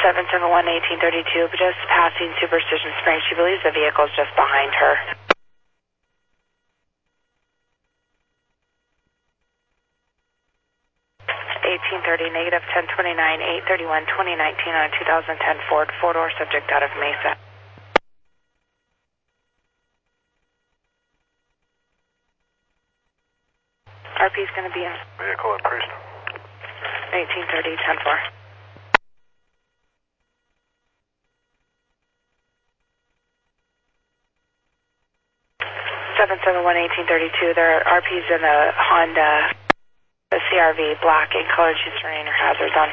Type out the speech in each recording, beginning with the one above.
771-1832, just passing Superstition Springs. She believes the vehicle is just behind her. 1830, negative 1029, 831, 2019 on a 2010 Ford, four-door subject out of Mesa. RP is going to be in. Vehicle at Priest. 1830, 10-4. Seven 1832. There are RPs in a Honda, the CRV, black and colored. She's turning her hazards on.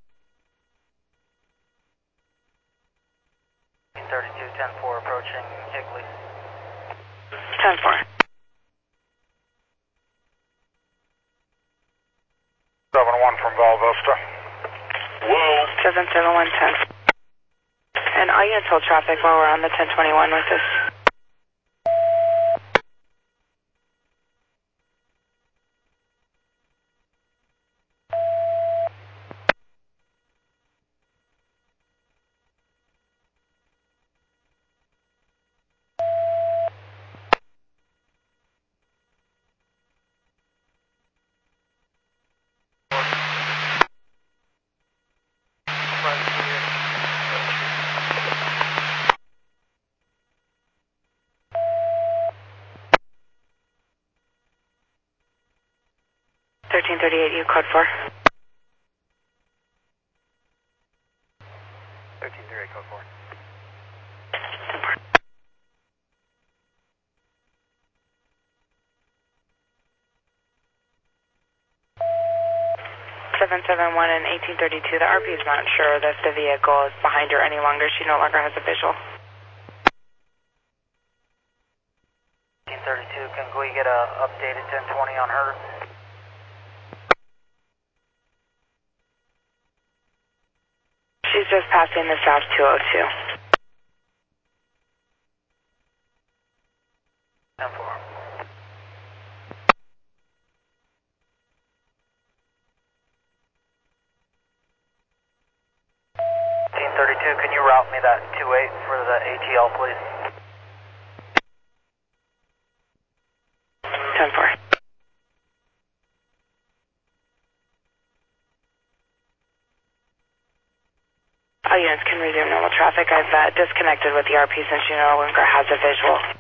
1832, 10-4, approaching Higley. 10-4. 7-1 from Val Vista. Whoa. 77110. And all units hold traffic while we're on the 1021 with this. You code 4. 1338, code 4. 771 and 1832. The RP is not sure that the vehicle is behind her any longer. She no longer has a visual. 1832, can we get a updated 1020 on her? She's just passing the South 202. 10-4. 1832, can you route me that 28 for the ATL, please? 10-4. All units can resume normal traffic. I've disconnected with the RP since she no longer has a visual.